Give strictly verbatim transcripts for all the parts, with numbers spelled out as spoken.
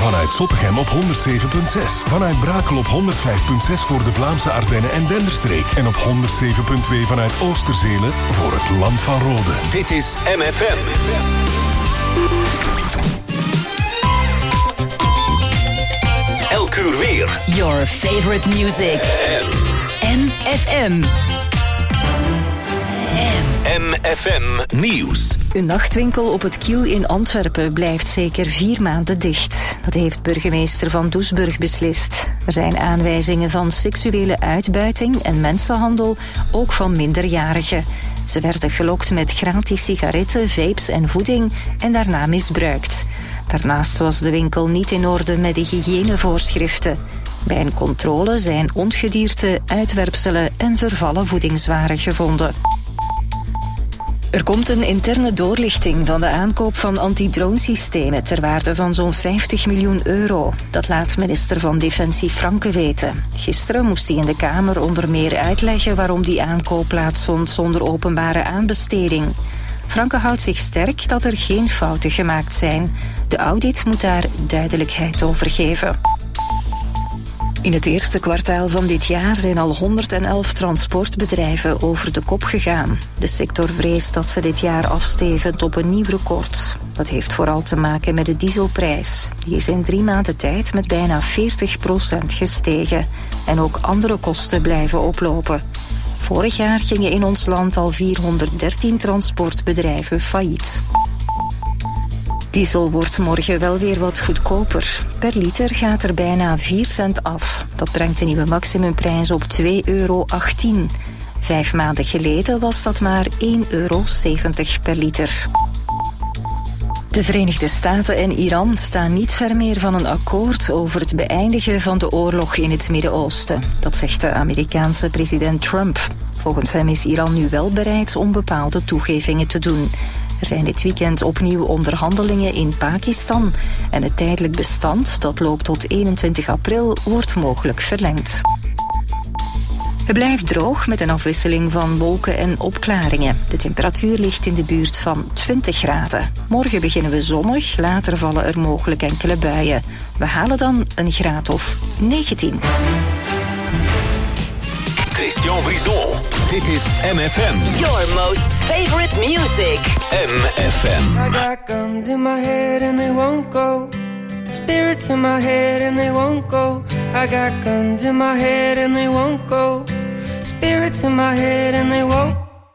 Vanuit Zottegem op honderd zeven komma zes. Vanuit Brakel op honderd vijf komma zes voor de Vlaamse Ardennen en Denderstreek. En op honderd zeven komma twee vanuit Oosterzele voor het Land van Rode. Dit is M F M. Elk uur weer. Your favorite music. M F M. M F M Nieuws. Een nachtwinkel op het Kiel in Antwerpen blijft zeker vier maanden dicht. Dat heeft burgemeester Van Doesburg beslist. Er zijn aanwijzingen van seksuele uitbuiting en mensenhandel, ook van minderjarigen. Ze werden gelokt met gratis sigaretten, vapes en voeding en daarna misbruikt. Daarnaast was de winkel niet in orde met de hygiënevoorschriften. Bij een controle zijn ongedierte, uitwerpselen en vervallen voedingswaren gevonden. Er komt een interne doorlichting van de aankoop van antidronesystemen ter waarde van zo'n vijftig miljoen euro. Dat laat minister van Defensie Franke weten. Gisteren moest hij in de Kamer onder meer uitleggen waarom die aankoop plaatsvond zonder openbare aanbesteding. Franke houdt zich sterk dat er geen fouten gemaakt zijn. De audit moet daar duidelijkheid over geven. In het eerste kwartaal van dit jaar zijn al honderdelf transportbedrijven over de kop gegaan. De sector vreest dat ze dit jaar afstevend op een nieuw record. Dat heeft vooral te maken met de dieselprijs. Die is in drie maanden tijd met bijna veertig procent gestegen. En ook andere kosten blijven oplopen. Vorig jaar gingen in ons land al vierhonderddertien transportbedrijven failliet. Diesel wordt morgen wel weer wat goedkoper. Per liter gaat er bijna vier cent af. Dat brengt de nieuwe maximumprijs op twee euro achttien. Vijf maanden geleden was dat maar één euro zeventig per liter. De Verenigde Staten en Iran staan niet ver meer van een akkoord over het beëindigen van de oorlog in het Midden-Oosten. Dat zegt de Amerikaanse president Trump. Volgens hem is Iran nu wel bereid om bepaalde toegevingen te doen. Er zijn dit weekend opnieuw onderhandelingen in Pakistan. En het tijdelijk bestand, dat loopt tot eenentwintig april, wordt mogelijk verlengd. Het blijft droog met een afwisseling van wolken en opklaringen. De temperatuur ligt in de buurt van twintig graden. Morgen beginnen we zonnig, later vallen er mogelijk enkele buien. We halen dan een graad of negentien. Christian Brison. Dit is M F M. Your most favorite music. M F M. I got guns in my head and they won't go. Spirits in my head and they won't go. I got guns in my head and they won't go. Spirits in my head and they won't.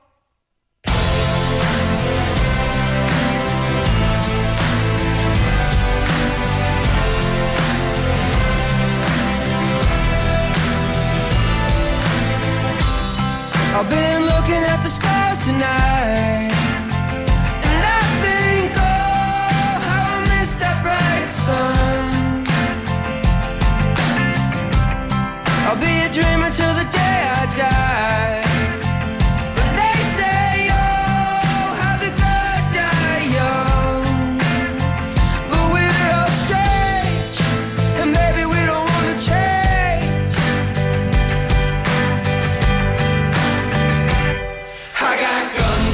I've been looking at the stars tonight, and I think, oh, how I miss that bright sun. I'll be a dreamer till the day I die. But they say, oh, how the good die young. But we're all strange, and baby, we don't wanna change. I got guns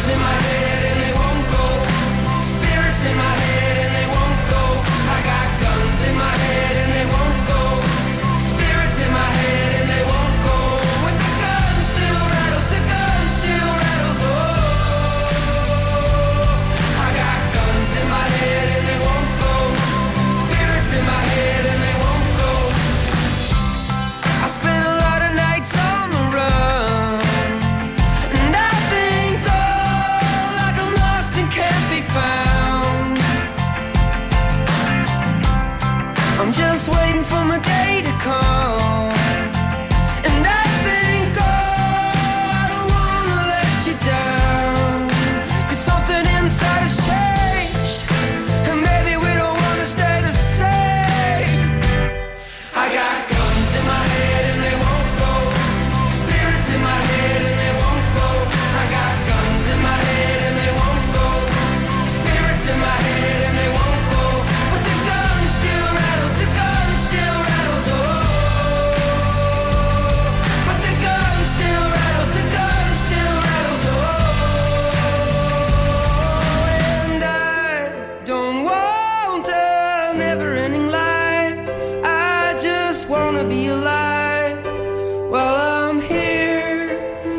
wanna be alive while I'm here.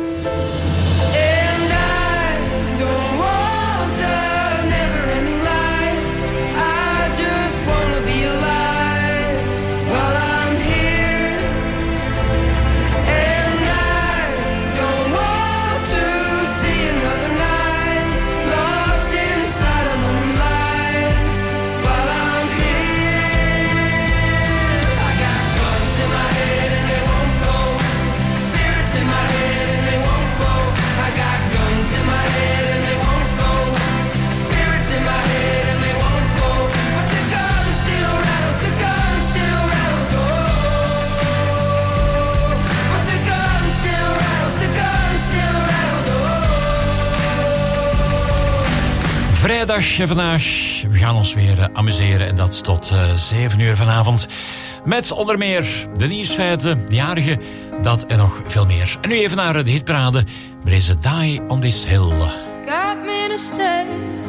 And I don't want a never-ending life. I just wanna be alive while I'm here. And I don't want to see another night lost inside a lonely life while I'm here. I got guns in my head and they won't go. Spirits in my head and they won't go. I got guns in my head and they won't go. Spirits in my head and they won't go. But the gun still rattles, the gun still rattles, oh. But the gun still rattles, the gun still rattles, oh. Vrijdag vandaag. We gaan ons weer eh, amuseren en dat tot eh, zeven uur vanavond. Met onder meer de nieuwsfeiten, de jarigen, dat en nog veel meer. En nu even naar eh, de hitparade. Met deze Die on This Hill. Got me to stay.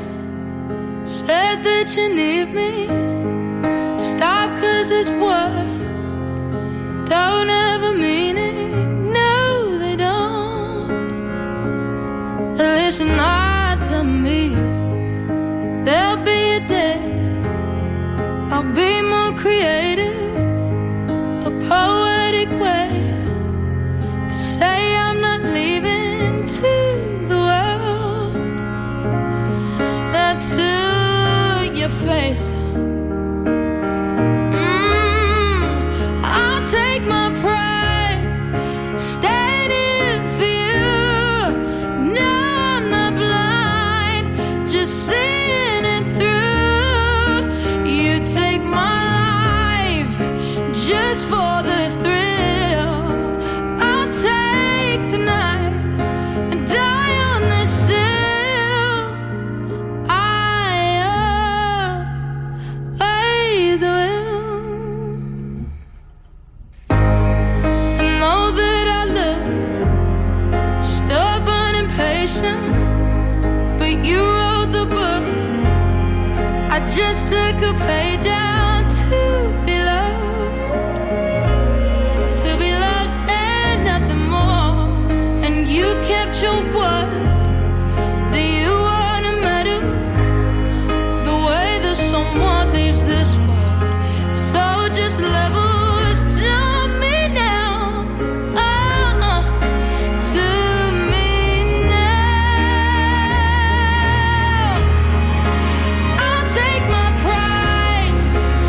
Said that you need me. Stop cause it's words don't have a meaning. No, they don't. Listen not to me. There'll be a day I'll be more creative, a poetic way to say I'm not leaving to the world. Not to your face. Mm, I'll take my pride, stand in for you. No, I'm not blind, just seeing it through. You take my life just for the thrill. I'll take tonight and die on this hill. I always will. I know that I look stubborn and patient, but you wrote the book. I just took a page out to be loved, to be loved and nothing more. And you kept your word. Do you want a medal? The way that someone leaves this world. So just levels to me now. Oh, oh, to me now. I'll take my pride,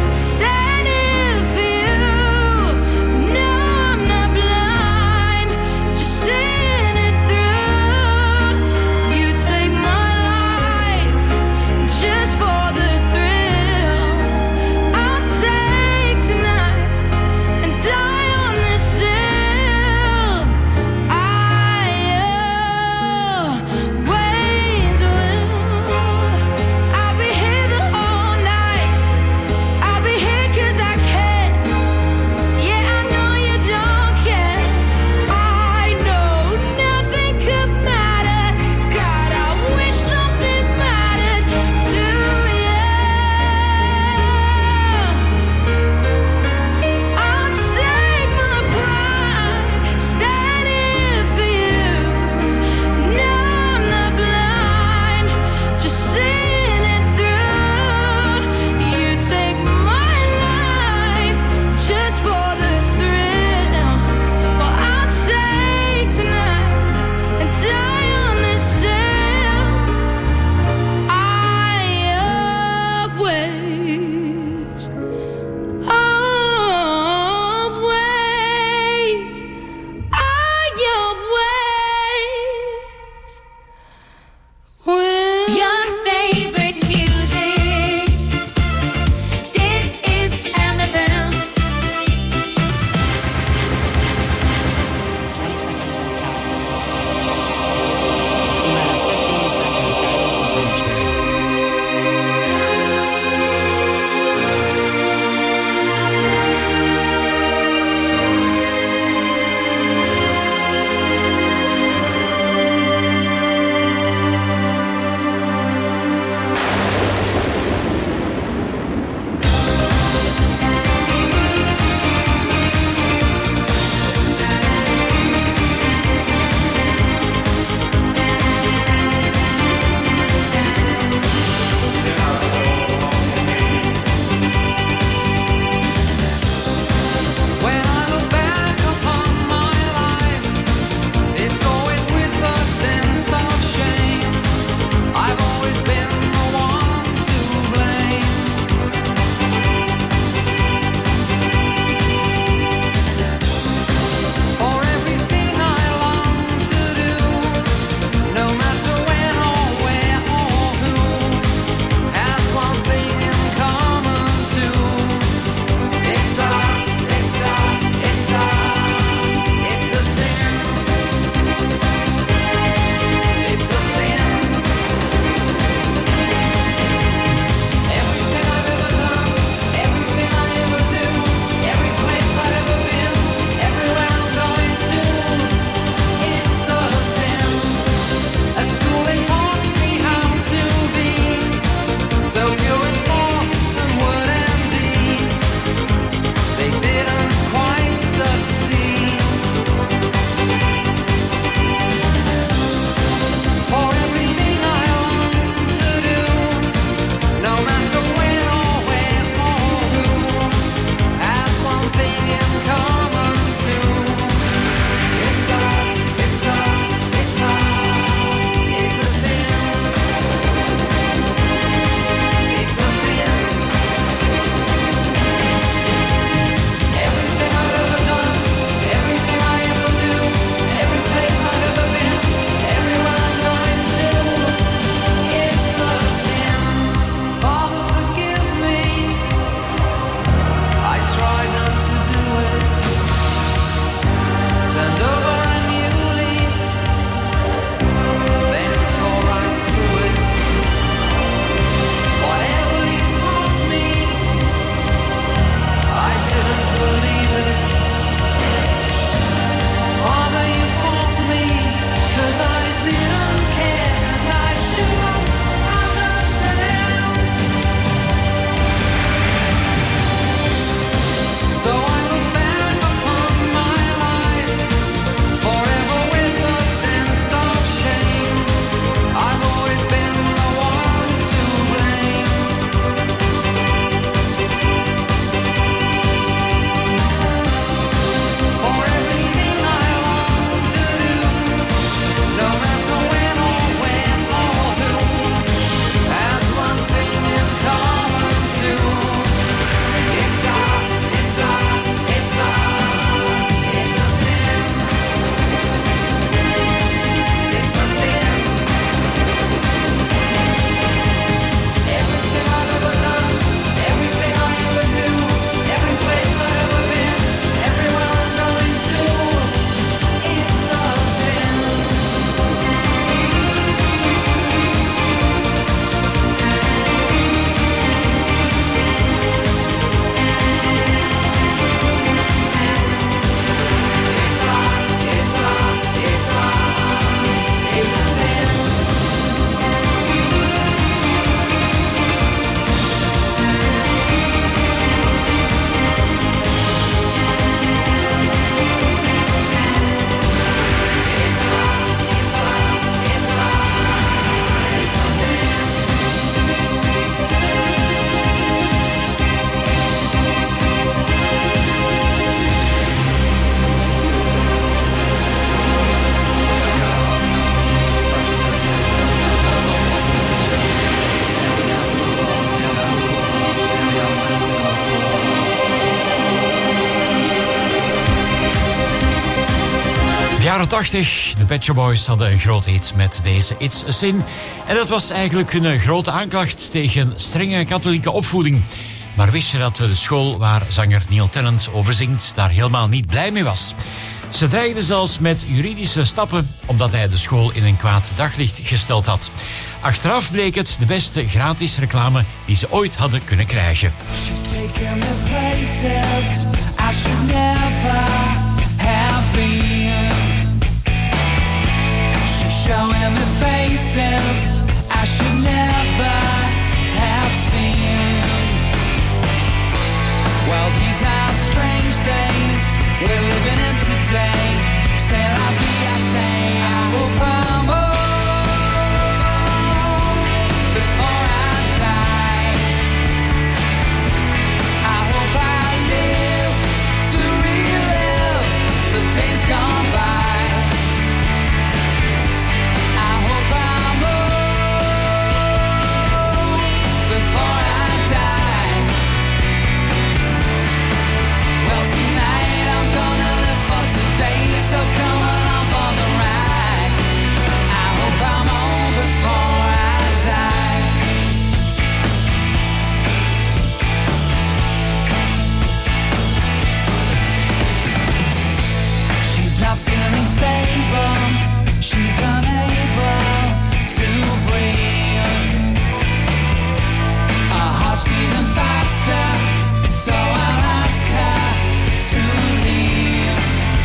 jaren tachtig, de Pet Shop Boys hadden een groot hit met deze It's a Sin. En dat was eigenlijk hun grote aanklacht tegen strenge katholieke opvoeding. Maar wist je dat de school waar zanger Neil Tennant over zingt daar helemaal niet blij mee was? Ze dreigden zelfs met juridische stappen omdat hij de school in een kwaad daglicht gesteld had. Achteraf bleek het de beste gratis reclame die ze ooit hadden kunnen krijgen. She's taking me places I should never have been. She's showing me faces I should never have seen. Well, these are strange days we're living in today. C'est la vie, I say. I hope I'm old before I die. I hope I live to relive the days gone by. I hope I'm old before I die. Well, tonight I'm gonna live for today, so come along for the ride. I hope I'm old before I die. She's not feeling stable, she's unable to breathe. Her heart's beating faster, so I'll ask her to leave.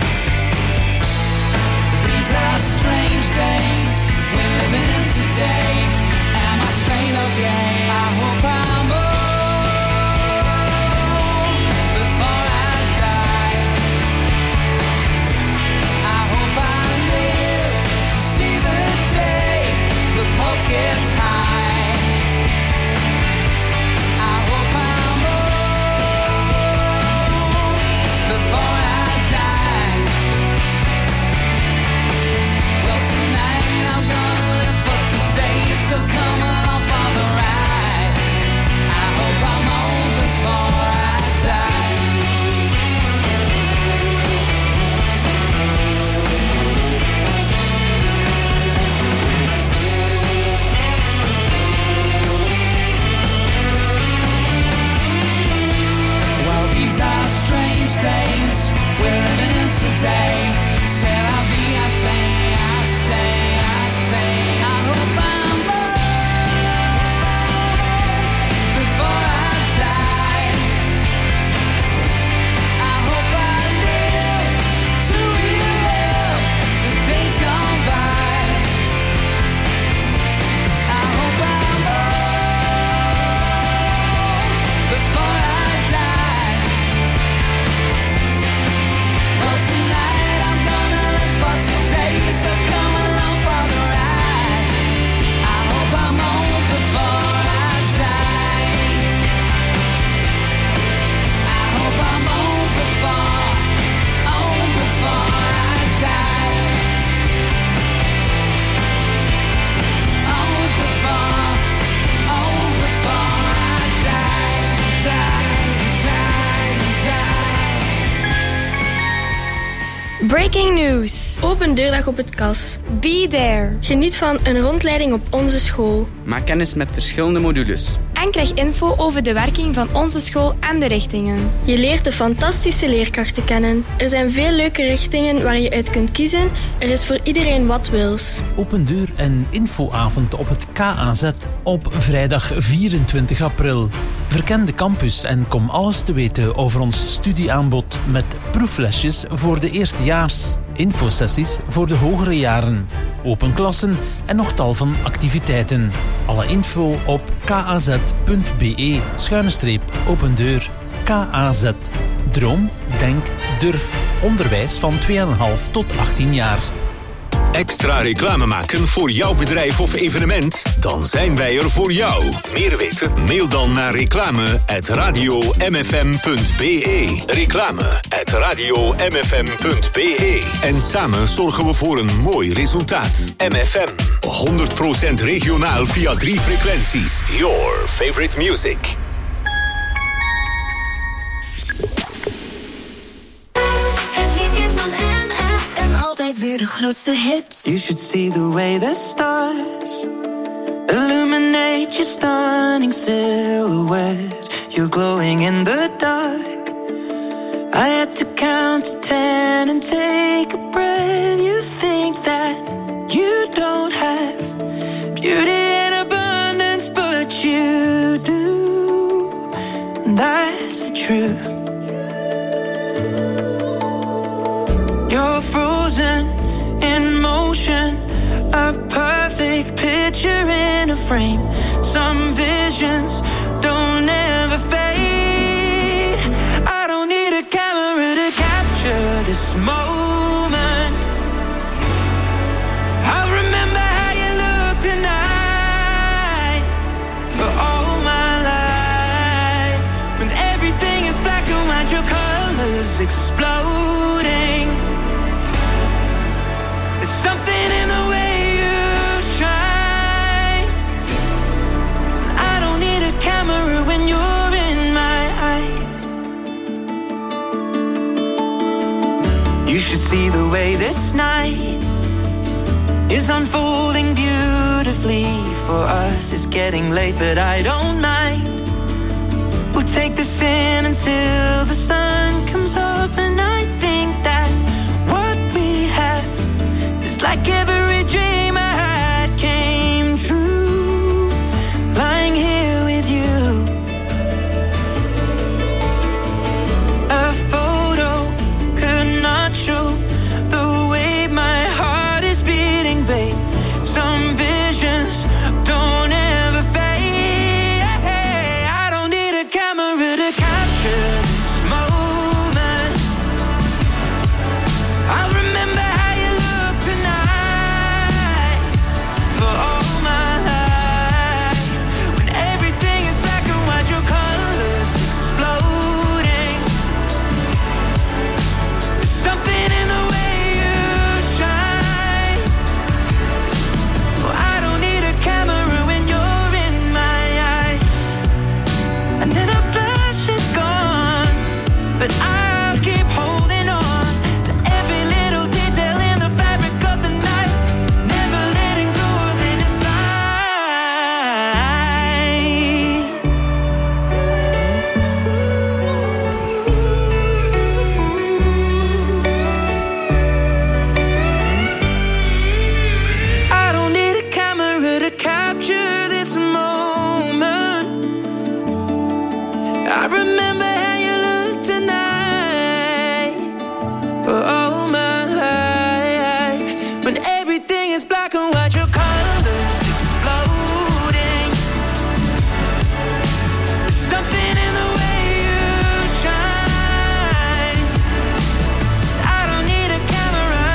These are strange days we're living in today. Am I straight or gay? I hope I'm old before I die. I hope I live to see the day the Pope gets high. I hope I'm old before I die. Well, tonight I'm gonna live for today, so come along for the ride. I hope I'm old before I die. Well, these are strange days we're living in today. C'est la vie, I say, I say, I say. I hope I'm old before I die. I hope I live to relive the days gone by. I hope I'm old before I die. Well, tonight I'm gonna live for today, so come along for the ride. I hope I'm old before I die. I hope I'm old before, old before I die. Old before, old before I die, die, die, die. Breaking news. Open deurdag op het K A S. Be there. Geniet van een rondleiding op onze school. Maak kennis met verschillende modules. En krijg info over de werking van onze school en de richtingen. Je leert de fantastische leerkrachten kennen. Er zijn veel leuke richtingen waar je uit kunt kiezen. Er is voor iedereen wat wils. Open deur en infoavond op het K A Z op vrijdag vierentwintig april. Verken de campus en kom alles te weten over ons studieaanbod met proeflesjes voor de eerstejaars, infosessies voor de hogere jaren, open klassen en nog tal van activiteiten. Alle info op kaz.be schuine streep open deur. K A Z. Droom, denk, durf. Onderwijs van twee komma vijf tot achttien jaar. Extra reclame maken voor jouw bedrijf of evenement? Dan zijn wij er voor jou. Meer weten? Mail dan naar reclame at radio m f m punt b e. Reclame at radio m f m punt b e. En samen zorgen we voor een mooi resultaat. M F M. honderd procent regionaal via drie frequenties. Your favorite music. Het weekend van M F M altijd altijd weer de grootste hits. You should see the way the stars illuminate your stunning silhouette. You're glowing in the dark. I had to count to ten and take a breath. You think that you don't have beauty in abundance, but you do. And that's the truth. You're frozen in motion, a perfect picture in a frame. Some visions don't ever fade. I don't need a camera to capture this moment. I'll remember how you look tonight for all my life. When everything is black and white, your colors exploding. There's something in the way you shine. I don't need a camera when you're in my eyes. You should see the way this night is unfolding beautifully for us. It's getting late, but I don't mind. We'll take this in until the sun comes up, and I think that what we have is like every dream I had came true. Lying here with you, a photo could not show the way my heart is beating, babe. Some visions don't ever fade. I don't need a camera to capture this moment. I'll remember how you look tonight for all my life. When everything is black and white, your colors exploding. There's something in the way you shine. Oh, I don't need a camera when you're in my eyes. And then a flash is gone, but I'll keep holding on to every little detail in the fabric of the night, never letting go of it inside. I don't need a camera to capture this moment. I remember how you look tonight for all my life. When everything is black and white, your colors exploding. There's something in the way you shine. I don't need a camera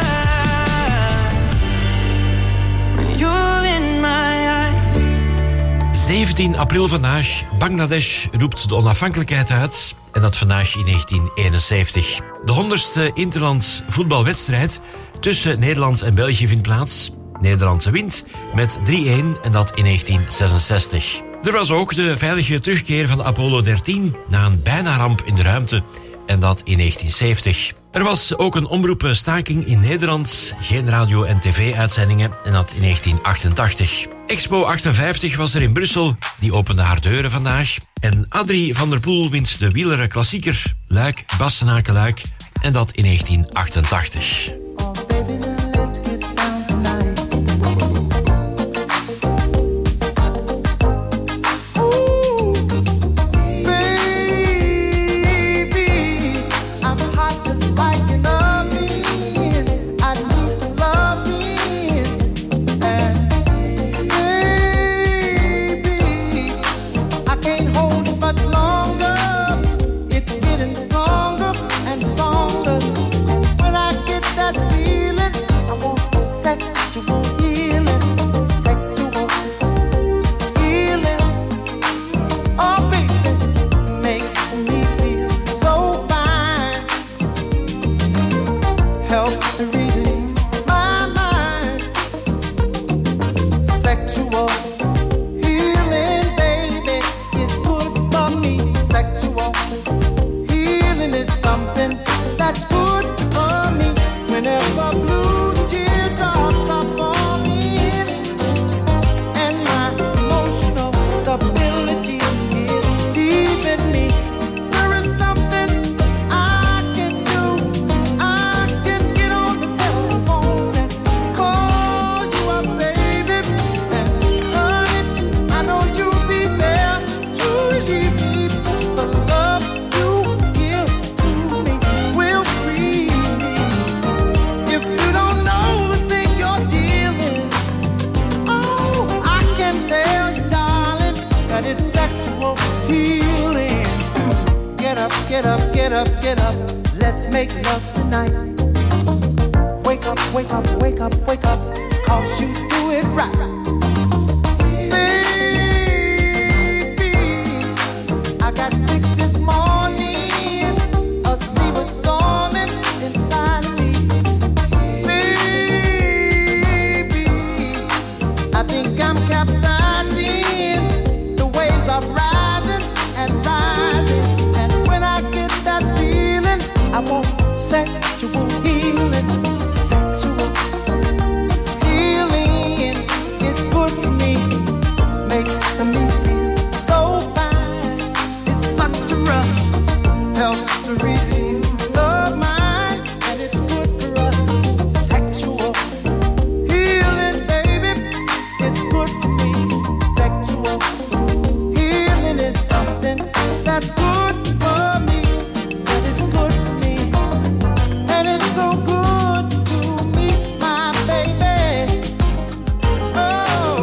when you're in my eyes. zeventien april vandaag. Bangladesh roept de onafhankelijkheid uit. En dat vandaag in negentien eenenzeventig. De honderdste interland voetbalwedstrijd tussen Nederland en België vindt plaats. Nederland wint met drie-een en dat in negentien zesenzestig. Er was ook de veilige terugkeer van de Apollo dertien na een bijna ramp in de ruimte. En dat in negentien zeventig. Er was ook een omroepenstaking in Nederland. Geen radio- en tv-uitzendingen en dat in negentien achtentachtig. Expo achtenvijftig was er in Brussel. Die opende haar deuren vandaag. En Adrie van der Poel wint de wieleren klassieker Luik, Bastenaken-Luik. En dat in negentien achtentachtig. That get up, get up, let's make love tonight. Wake up, wake up, wake up, wake up, 'cause you do it right. Baby, I got sick this morning, a sea was storming inside of me. Baby, I think I'm capsizing, the waves are rising and rising, and when I get that feeling, I want sexual healing. Sexual healing is good for me, makes me feel so fine. It's such a rush, helps to relieve the mind, and it's good for us. Sexual healing, baby, it's good for me. Sexual healing is something that's good for me, that is good for me, and it's so good to me, my baby. Oh,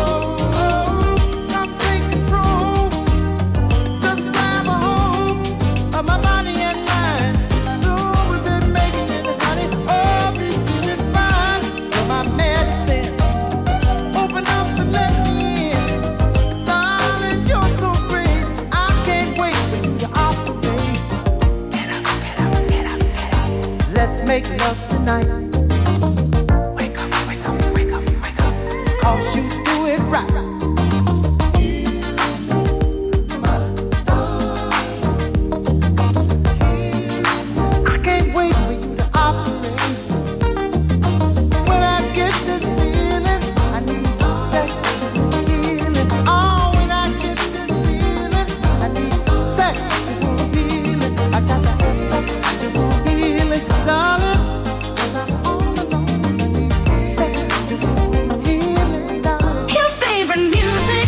come take control, just grab a hold of my body and mind. So we've been making it, honey. Oh, we feeling fine. You're my medicine. Open up and let me in, darling. You're so great. I can't wait for you to operate. Get up, get up, get up, get up. Let's make love tonight. Wake up, wake up, wake up, wake up, 'cause you do it right. I can't wait for you to operate. When I get this feeling, I need sexual healing. Oh, when I get this feeling, I need sexual healing. I got to have sexual healing, darling, 'cause I'm all alone. I need sexual healing, darling. Your favorite music.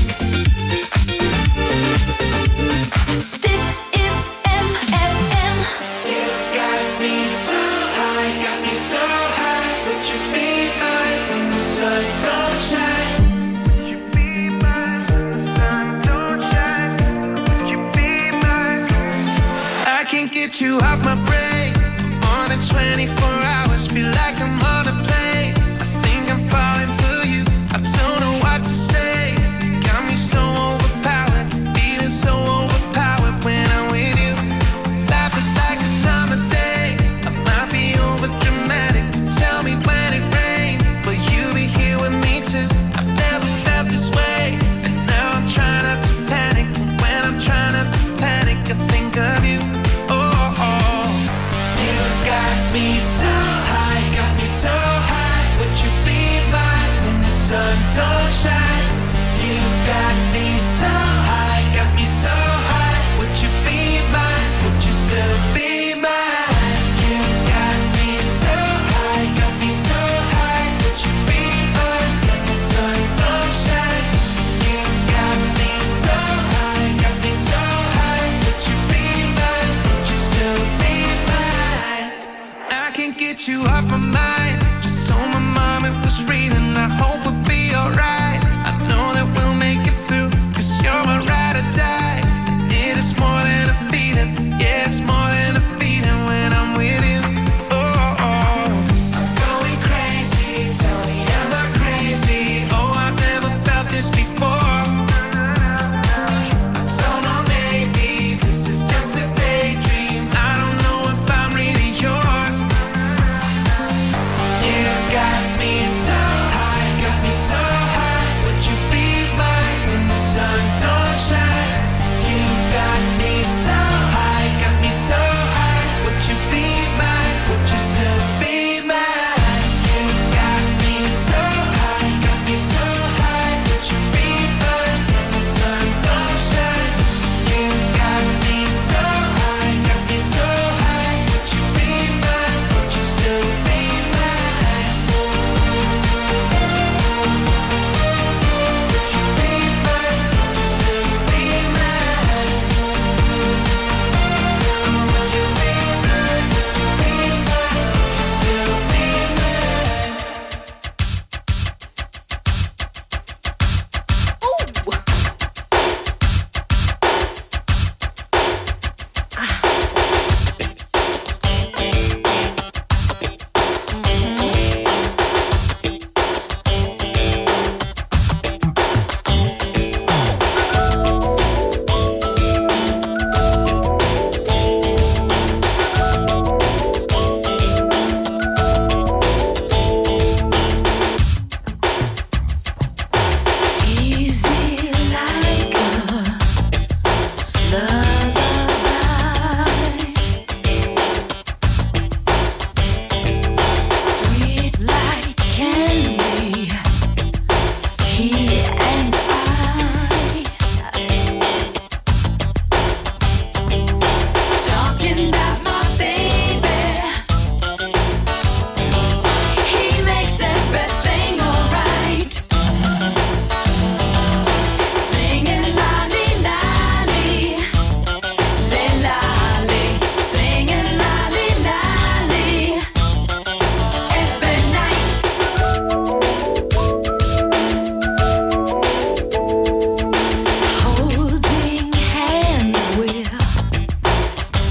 Dit is M F M. You got me so high, got me so high. Would you be mine when the sun don't shine? Would you be mine when the sun don't shine? Would you be mine? I can't get you off my brain for more than twenty-four hours. Feel like I'm on a plane. I think I'm falling for you. I don't know what to say. Got me so overpowered, feeling so overpowered when I'm with you. Life is like a summer day. I might be over dramatic. Tell me when it rains, will you be here with me too? I've never felt this way, and now I'm trying not to panic. And when I'm trying not to panic, I think of you. Oh, oh. You got me so high, got me so high. Would you be mine when the sun don't shine? You got me so high, got me so high. Would you be mine? Would you still be mine? You got me so high, got me so high. Would you be mine when the sun don't shine? You got me so high, got me so high. Would you be mine? Would you still be mine? I can't get you off my mind. Just so my mom it was reading. I hope we'll be alright. I know that we'll make it through, 'cause you're my ride or die. And it is more than a feeling. Yeah, it's more than a feeling when I'm with you. Oh, oh. I'm going crazy. Tell me, am I crazy? Oh, I've never felt this before. I don't know, maybe this is just a daydream. I don't know if I'm really yours.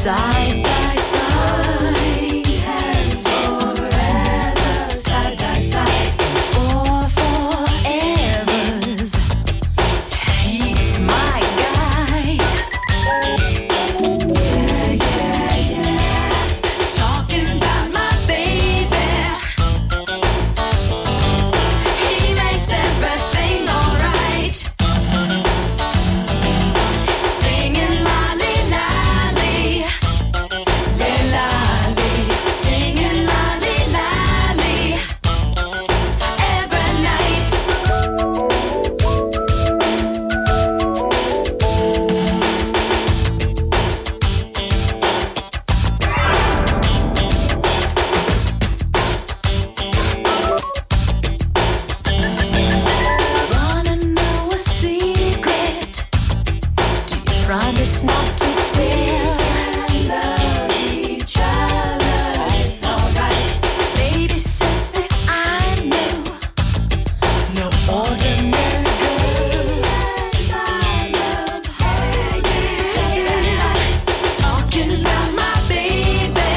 side by side, hands forever, side by side, for forevers. He's my guy. Yeah, yeah, yeah. Talking about my baby. He makes everything alright. Singing lolly lolly, lolly lolly, singing lolly lolly every night. Wanna know a secret? Do you promise not to tell? Love each other, it's alright. Baby says that I'm new, no ordinary girl. I love her, yeah. Talking about my baby.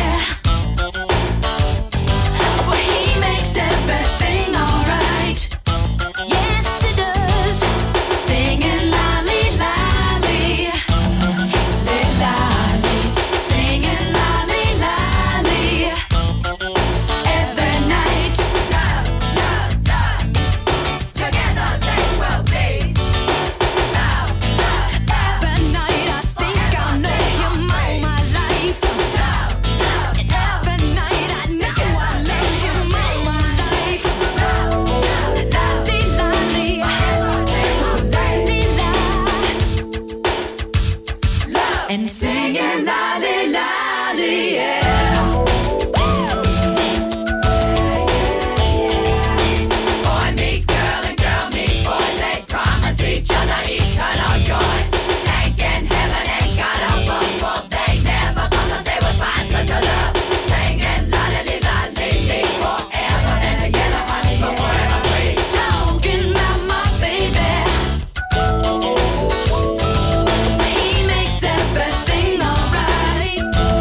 Well, he makes everything alright. Yes, he does. Singing lolly lolly, lolly lolly, singing lolly lolly every night. Love, love, love. Together they will be. Love, love, every night I think I'll know him all my life. Love, love, and every night I know I love him all my life. Love, love, lolly lolly, lolly lolly, and singing lolly lolly, yeah. Boy meets girl and girl meets boy. They promise each other eternal joy. Thanking heaven ain't got a bumble. They never thought that they would find such a love. Singing lolly lolly forever and together, honey, so forever free. Talking about my baby. He makes everything alright.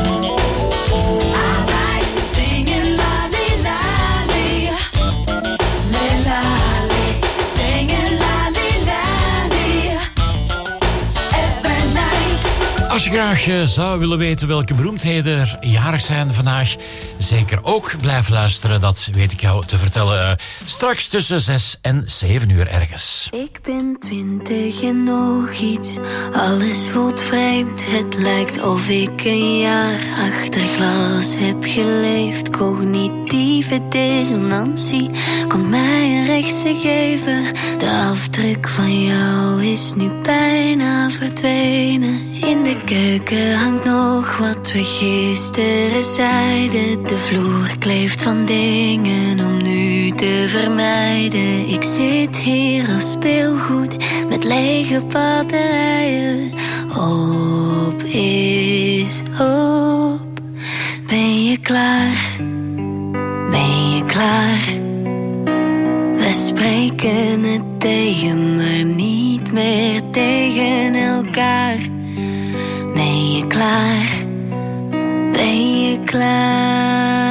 Alright, singing lolly lolly, lolly lolly, singing lolly lolly every night. Als je graag eh, zou willen weten welke beroemdheden er jarig zijn vandaag, zeker ook blijf luisteren. Dat weet ik jou te vertellen eh, straks tussen zes en zeven uur ergens. Ik ben twintig en nog iets, alles voelt vreemd. Het lijkt of ik een jaar achter glas heb geleefd. Cognitieve dissonantie komt mij een rechtse geven. De afdruk van jou is nu bijna verdwenen. In de keuken hangt nog wat we gisteren zeiden. De vloer kleeft van dingen om nu te vermijden. Ik zit hier als speelgoed met lege batterijen. Op is op. Ben je klaar? Ben je klaar? We spreken het tegen, maar niet meer tegen elkaar. Ben je klaar? Ben je klaar?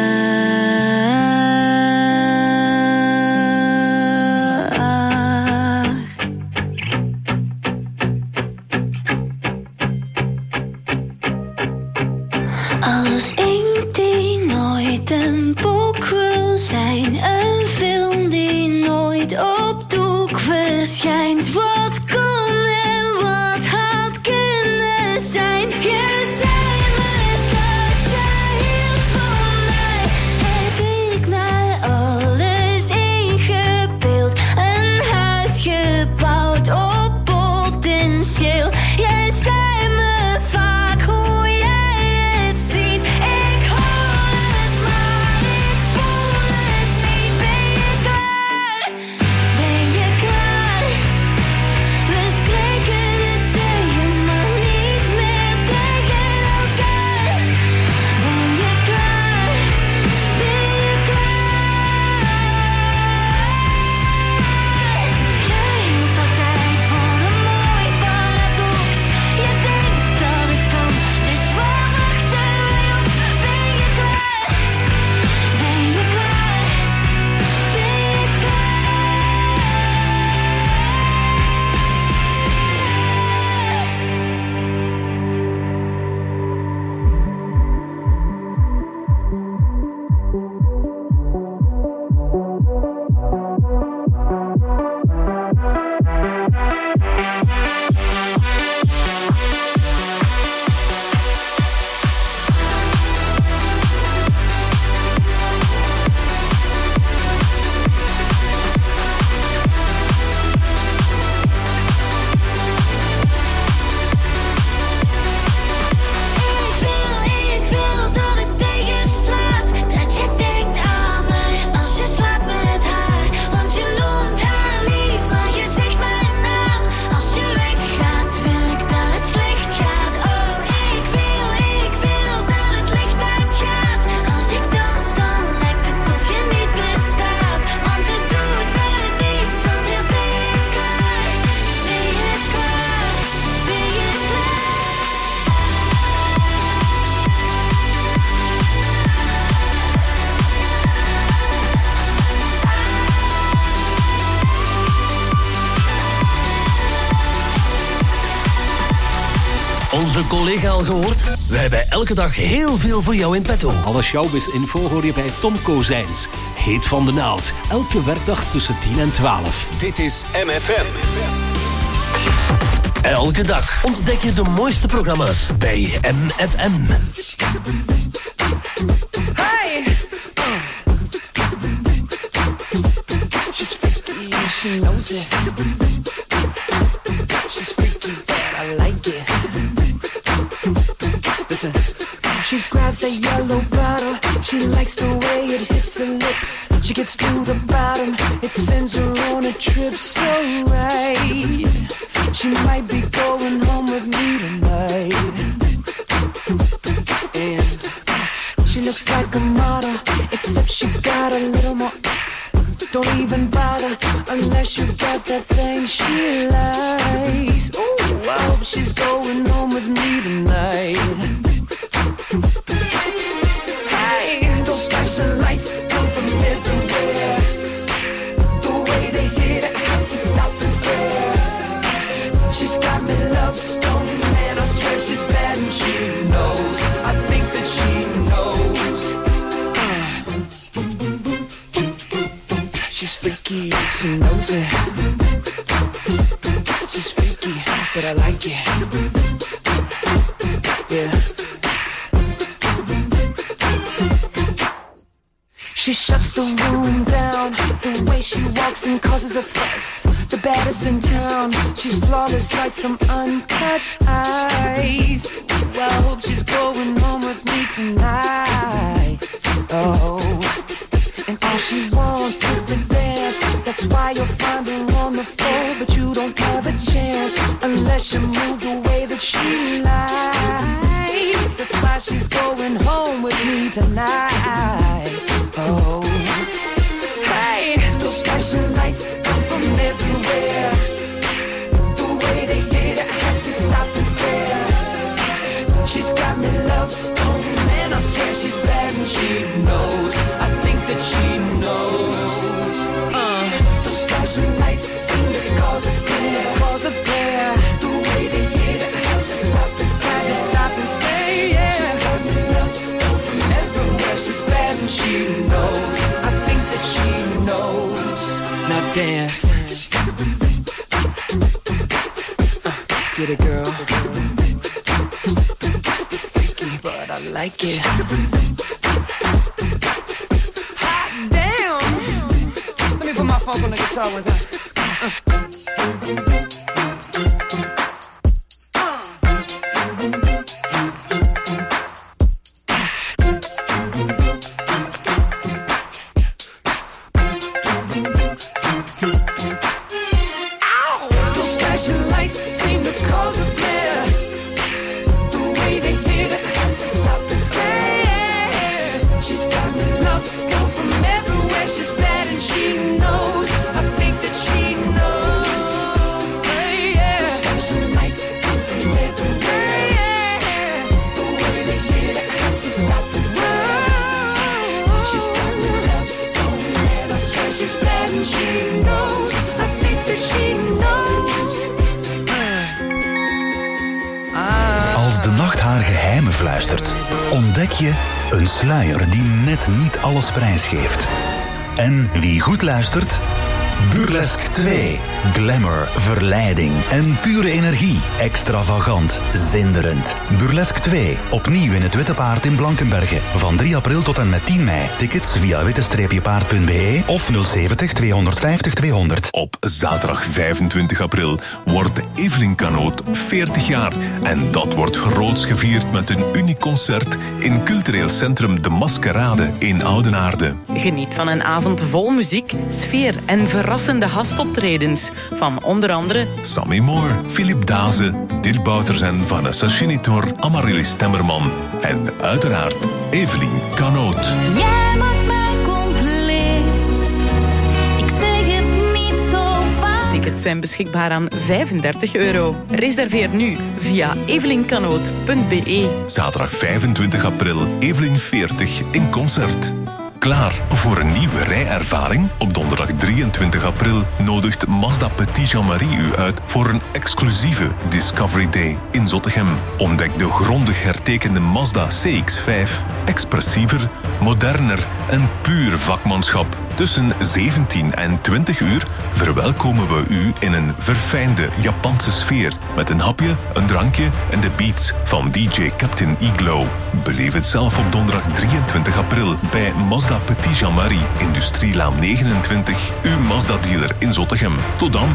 Als inkt die nooit een boek wil zijn, een film die nooit op doek verschijnt. Wat kon en wat had kunnen zijn? Je zei me dat jij hield van mij. Heb ik mij alles ingebeeld? Een huis gebouwd op potentieel. Jij zei me vaak hoe jij het ziet. onze collega al gehoord? We hebben elke dag heel veel voor jou in petto. Alle showbiz-info hoor je bij Tom Kozijns. Heet van de naald. Elke werkdag tussen tien en twaalf. Dit is M F M. Elke dag ontdek je de mooiste programma's bij M F M. Hey! She's freaky and she knows it. She's freaky, but I like it. Listen. She grabs the yellow bottle. She likes the way it hits her lips. She gets to the bottom. It sends her on a trip so right. She might be going home with me tonight. And she looks like a model, except she got a little more. Don't even bother unless you got that thing she likes. Ooh, I hope she's going home with me tonight. Hey, those flashing lights come from everywhere. The way they hit, I have to stop and stare. She's got me love stone, man, I swear she's bad and she knows. I think that she knows. She's freaky, she knows it. She's freaky, but I like it. Yeah. She shuts the room down. The way she walks and causes a fuss. The baddest in town. She's flawless like some uncut ice. Well, I hope she's going home with me tonight. Oh. And all she wants is to dance. That's why you'll find her on the floor. But you don't have a chance unless you move the way that she likes. That's why she's going home with me tonight. Oh, hey, those flashing lights come from everywhere. The way they hit it, I had to stop and stare. She's got me love stone, man, I swear she's bad and she knows. I think that she knows. Uh, those flashing lights seem to cause a tear, cause a glare. The way they hit it, I had to stop and stare, to stop and stay. Yeah. She's got me love stone from everywhere. She's bad and she knows. I think that she knows. Now dance. Uh, get it, girl. But I like it. Hot damn! Let me put my funk on the guitar one time. Uh. Those flashing lights seem to cause a glare. She's got me love stone from everywhere. She's bad and she knows. I think that she knows. Hey, yeah. Those flashing lights come from everywhere. Yeah. The way they hit it, I have to stop and stare. She's got me love stone, and I swear she's bad and she knows. I think that she knows. Als de nacht haar geheimen fluistert, ontdek je een sluier die net niet alles prijsgeeft. En wie goed luistert? Burlesque twee. Glamour, verleiding en pure energie. Extravagant, zinderend. Burlesque twee. Opnieuw in het Witte Paard in Blankenberge. Van drie april tot en met tien mei. Tickets via witte paard punt b e of nul zeventig tweehonderdvijftig tweehonderd. Op zaterdag vijfentwintig april wordt Evelien Canoot veertig jaar. En dat wordt groots gevierd met een uniek concert in cultureel centrum De Maskerade in Oudenaarde. Geniet van een avond vol muziek, sfeer en verrassende gastoptredens. Van onder andere Sammy Moore, Philip Daze, Dirk Bouters en Vanessa Chinitor, Amaryllis Temmerman en uiteraard Evelien Canoot. Jij maakt mij compleet. Ik zeg het niet zo vaak. Tickets zijn beschikbaar aan vijfendertig euro. Reserveer nu via evelincanoot punt b e. Zaterdag vijfentwintig april, Evelien veertig in concert. Klaar voor een nieuwe rijervaring? Op donderdag drieëntwintig april nodigt Mazda Petit Jean-Marie u uit voor een exclusieve Discovery Day in Zottegem. Ontdek de grondig hertekende Mazda C X vijf. Expressiever, moderner en puur vakmanschap. Tussen zeventien en twintig uur verwelkomen we u in een verfijnde Japanse sfeer. Met een hapje, een drankje en de beats van D J Captain Iglo. Beleef het zelf op donderdag drieëntwintig april bij Mazda Petit Jean-Marie, Industrielaan negenentwintig, uw Mazda-dealer in Zottegem. Tot dan.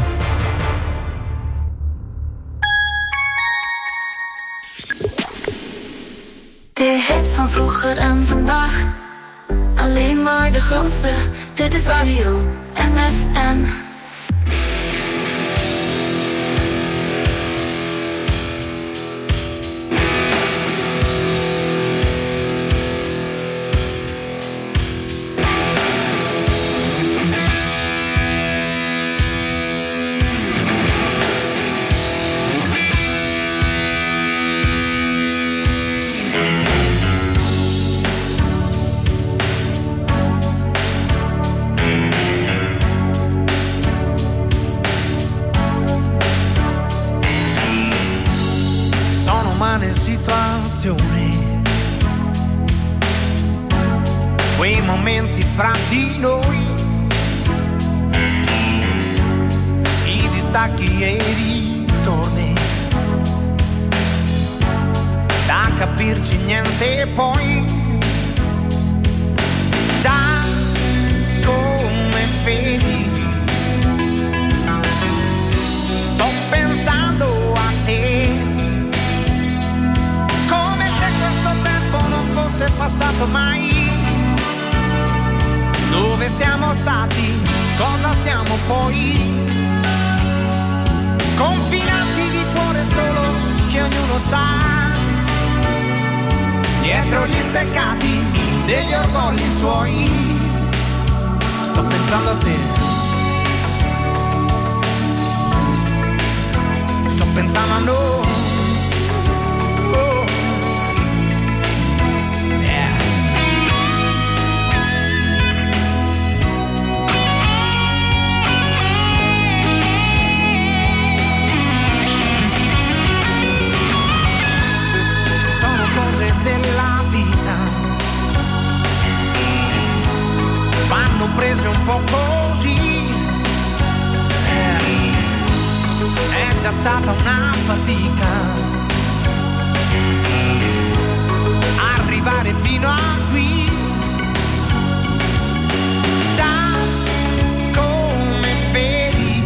De hits van vroeger en vandaag, alleen maar de grootste. Dit is Radio M F M. Quei momenti fra di noi, i distacchi e i ritorni, da capirci niente poi, già come vedi, sto pensando a te, come se questo tempo non fosse passato mai. Dove siamo stati, cosa siamo poi? Confinati di cuore solo che ognuno sta dietro gli steccati degli orgogli suoi. Sto pensando a te, sto pensando a noi. Della vita vanno prese un po' così, eh, è già stata una fatica arrivare fino a qui, già come vedi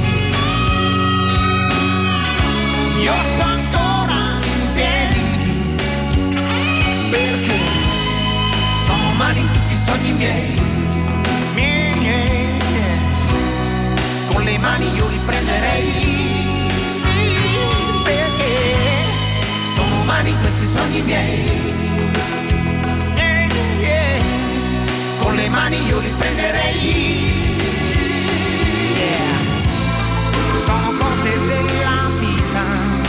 io sto ancora in piedi, perché sono umani tutti i sogni miei, miei, miei, miei. Con le mani io li prenderei, sì, perché sono umani questi sogni miei, miei, miei. Con le mani io li prenderei, yeah. Sono cose della vita,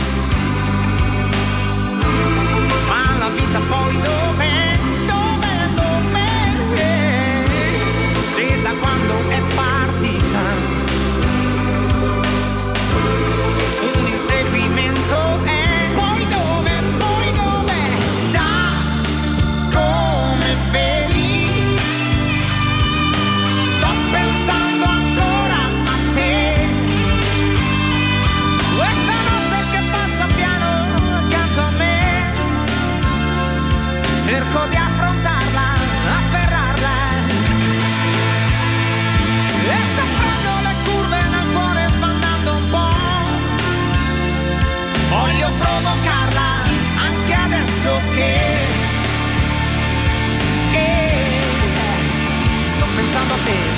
ma la vita poi dov'è, dov'è, dov'è, se da quando è partita un inseguimento è, poi dov'è, poi dov'è, già come vedi sto pensando ancora a te, questa notte che passa piano accanto a me. Cerco di affrontarla, afferrarla, e se prendo le curve nel cuore sbandando un po', voglio provocarla anche adesso che, che sto pensando a te.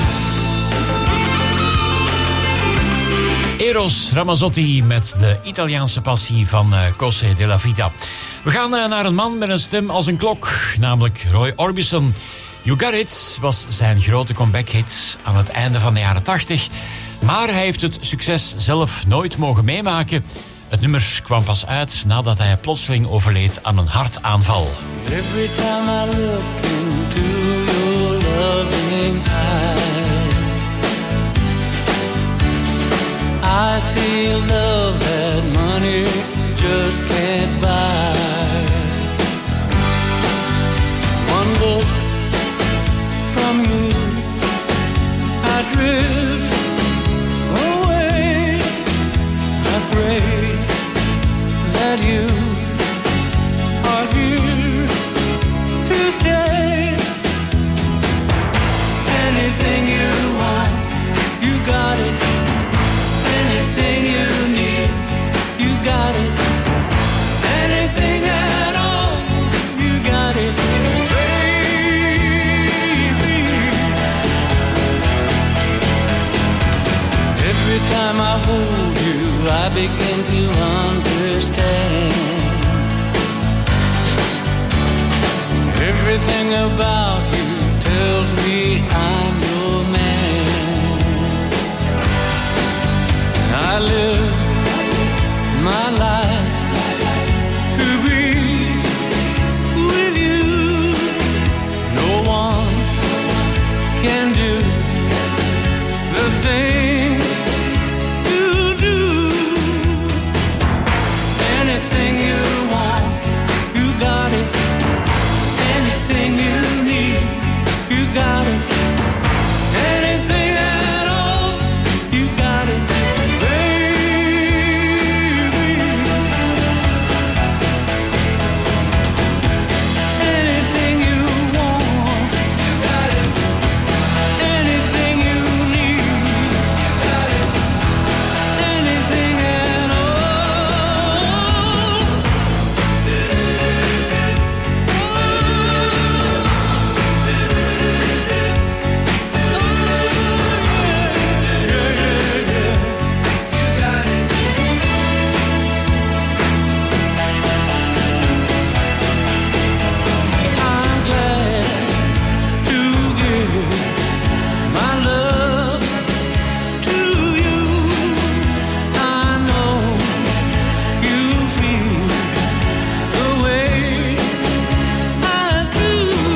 Eros Ramazzotti met de Italiaanse passie van uh, Cose della Vita. We gaan uh, naar een man met een stem als een klok, namelijk Roy Orbison. You Got It was zijn grote comeback-hit aan het einde van de jaren tachtig. Maar hij heeft het succes zelf nooit mogen meemaken. Het nummer kwam pas uit nadat hij plotseling overleed aan een hartaanval. Every time I look into your love I see love that money just can't buy. One look from you, I drift away. I pray that you are here to stay. Anything you want, you got it. Anything you need, you got it. Anything at all, you got it, baby. Every time I hold you, I begin to understand. Everything about you tells me I'm your man. I live my life to be with you. No one can do the thing you do. Anything you want, you got it. Anything you need, you got it. Anything at all, you got it, baby. Anything you want, you got it. Anything you need, you got it. Anything at all. I'm glad to give my love to you. I know you feel the way I do.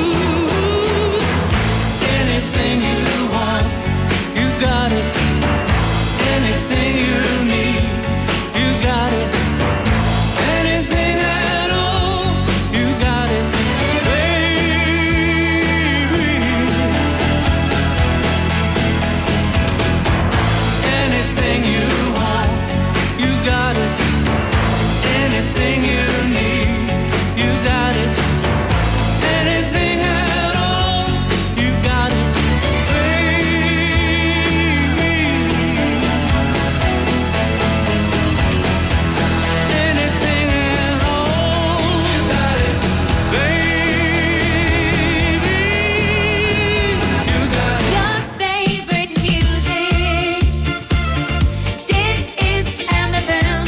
Anything you want, you got it. Anything you need, you got it. Anything at all, you got it, baby. Anything you want, you got it. Anything you need, you got it. Anything at all, you got it, baby. Anything at all, you got it, baby. You got it. Your favorite music. Dit is M F M.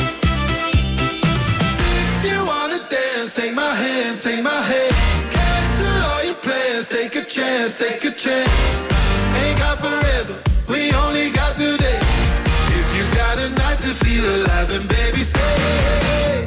If you wanna dance, take my hand, take my hand. Cancel all your plans, take a chance, take a chance. Ain't got forever, we only got today. If you got a night to feel alive, then baby stay.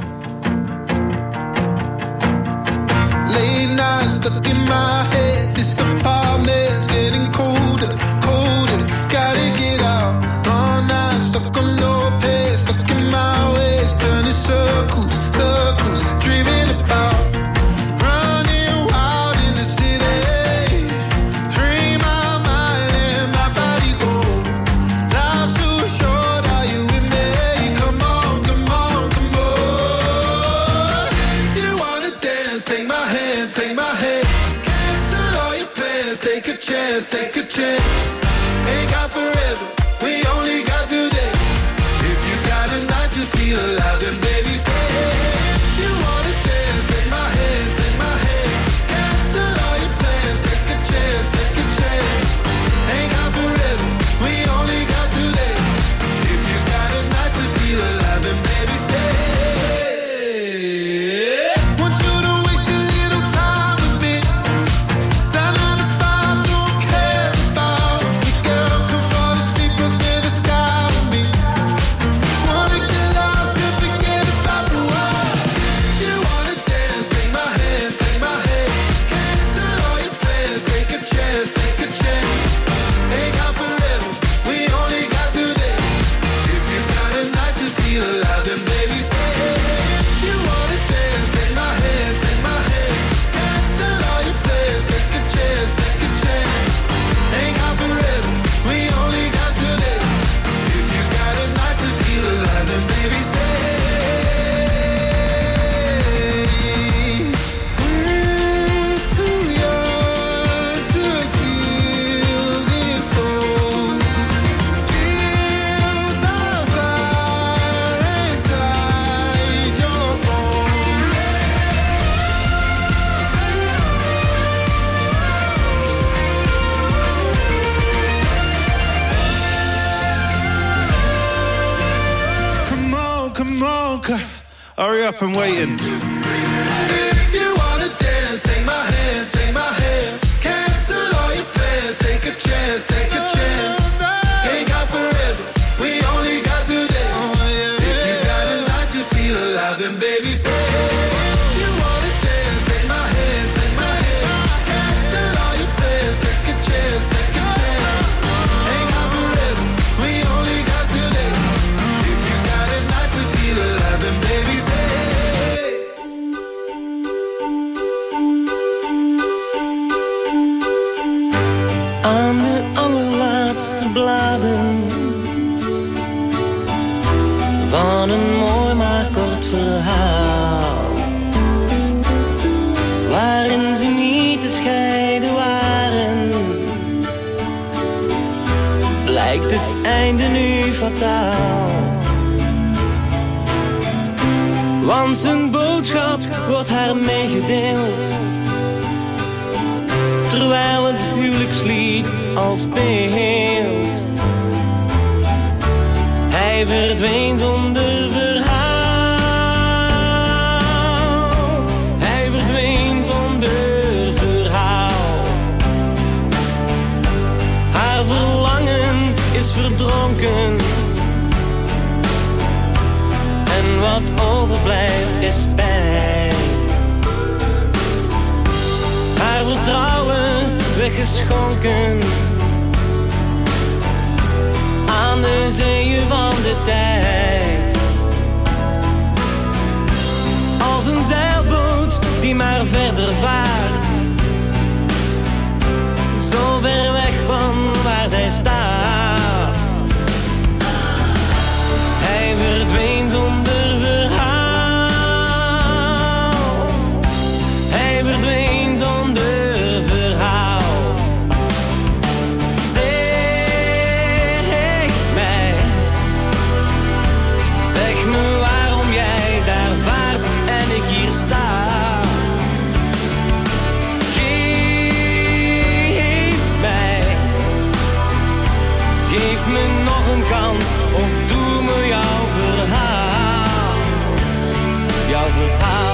Late nights stuck in my head, this apartment's getting colder, colder. Gotta get out, long nights stuck on low pace, stuck in my ways, turning circles, circles, dreaming about running wild in the city. Free my mind and my body go. Life's too short, are you with me? Come on, come on, come on. If you wanna dance, take my hand, take my hand. Cancel all your plans, take a chance, take a chance. Ain't got forever, we only got today. If you got a night to feel alive, then baby stay. If you wanna dance, take my hand, take my hand. Cancel all your plans, take a chance, take a chance. Ain't got forever, we only got today. If you got a night to feel alive, then baby stay. Want you to waste a little time with me. That nine to five don't care about me, girl. Come fall asleep under the sky with me. Wanna get lost and forget up and waiting. If you wanna dance, take my hand, take my hand. Cancel all your plans, take a chance, take a chance. Ain't got forever, we only got today. If you got a night to feel alive, then baby stay. If you wanna dance, take my hand, take my hand. Cancel all your plans, take a chance, take a chance. Ain't got forever, we only got today. If you got a night to feel alive, then baby stay. Aan de allerlaatste bladen van een mooi maar kort verhaal, waarin ze niet te scheiden waren, blijkt het einde nu fataal. Want zijn boodschap wordt haar meegedeeld, terwijl het huwelijkslied al speelt. Hij verdween zonder verhaal. Hij verdween zonder verhaal. Haar verlangen is verdronken. En wat overblijft is pijn. Haar vertrouwen weggeschonken aan de zeeën van de tijd. Als een zeilboot die maar verder vaart, zo ver weg van waar zij staat. Hij verdween zonder verhaal. Hij verdween zonder verhaal. Zeg mij, zeg me waarom jij daar vaart en ik hier sta. Geef mij, geef me nog een kans of doe me jouw verhaal. Jouw verhaal.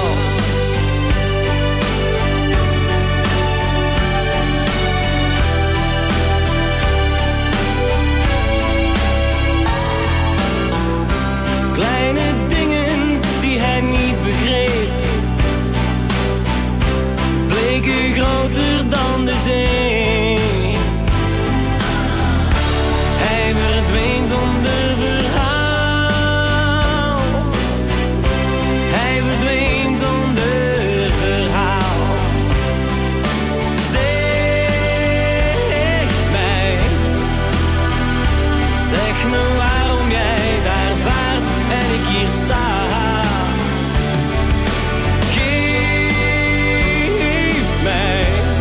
Kleine dingen die hij niet begreep, bleken groter dan de zee. Hij verdween zonder verhaal. Hij verdween zonder verhaal. Zeg mij, zeg me waarom jij daar vaart en ik hier sta. Geef mij,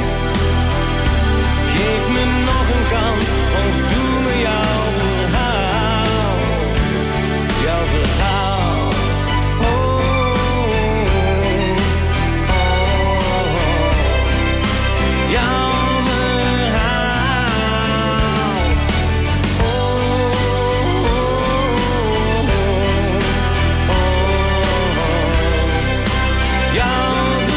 geef me nog een kans of doe me jouw verhaal. Jouw verhaal. Oh, oh, oh. Jouw verhaal. Oh, oh, oh, oh. Jouw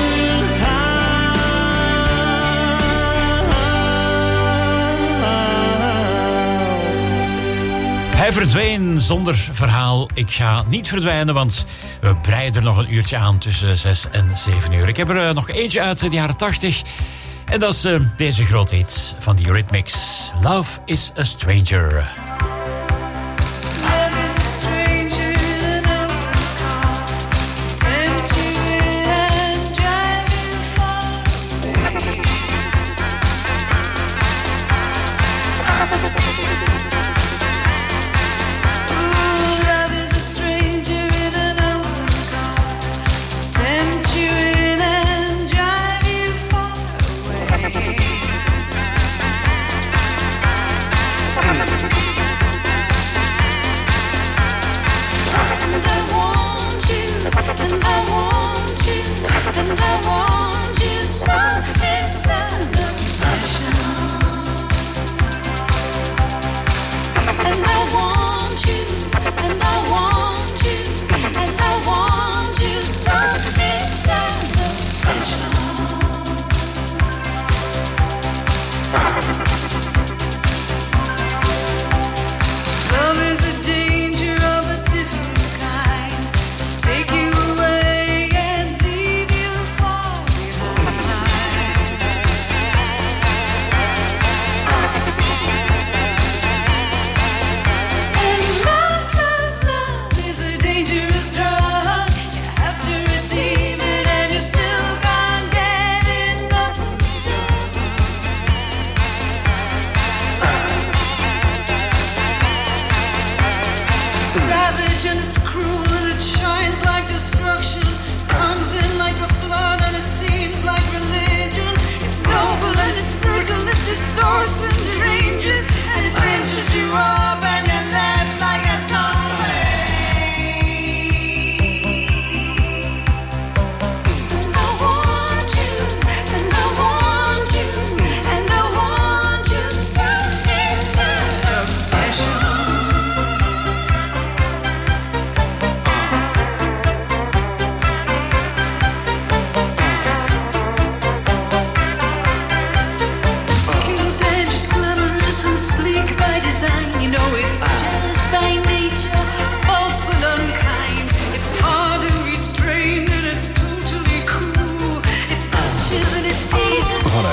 Hij verdween zonder verhaal. Ik ga niet verdwijnen, want we breiden er nog een uurtje aan tussen zes en zeven uur. Ik heb er uh, nog eentje uit de jaren tachtig. En dat is uh, deze grote hit van de Eurythmics. Love is a Stranger.